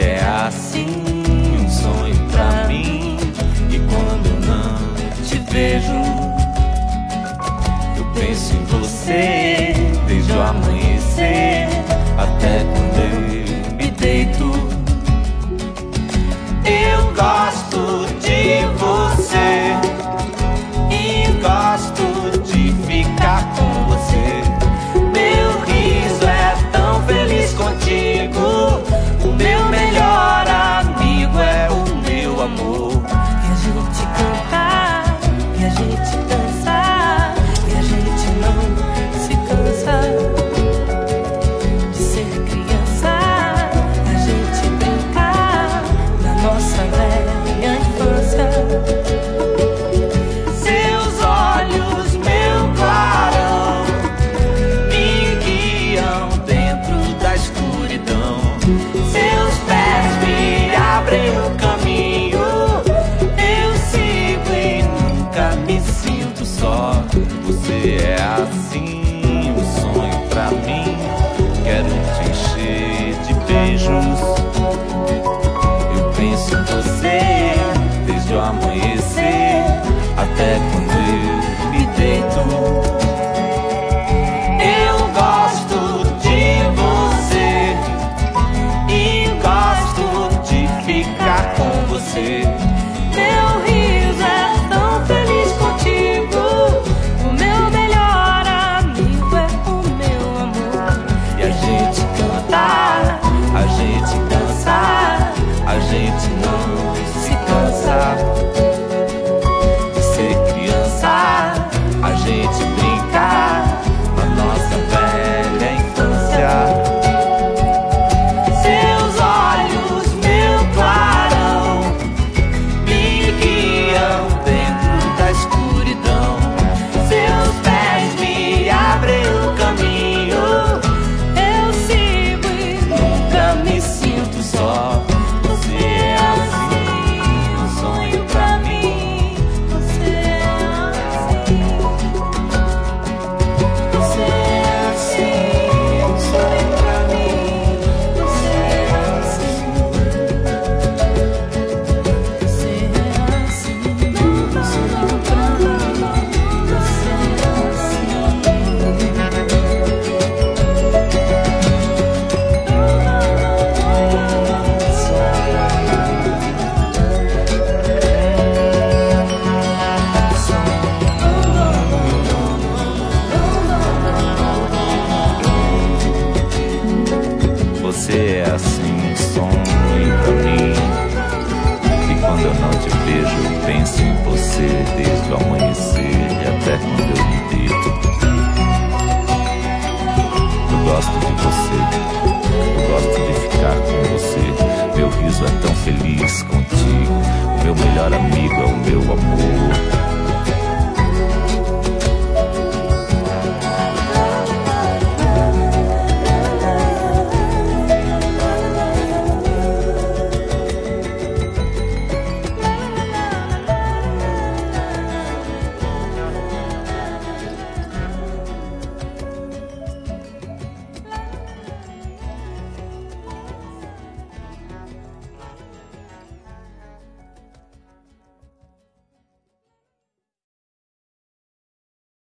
é assim, um sonho pra mim. E quando eu não te vejo, eu penso em você desde o amanhecer até quando eu me deito. Eu gosto de você e gosto de ficar com você. Meu riso é tão feliz contigo. O meu melhor amigo é o meu amor. E a gente cantar, e a gente dançar, e a gente não se cansa de ser criança. A gente brincar na nossa velha infância. Seus olhos, meu clarão, me guiam dentro da escuridão. Seus pés me abrem o caminho. Eu sigo e nunca me sinto só. Você é assim, um sonho pra mim. Quero te encher de beijos. Eu penso em você desde o amanhecer até quando eu me deito. Eu gosto de você e gosto de ficar com você. Meu riso é tão feliz contigo. O meu melhor amigo é o meu amor. E a gente canta, a gente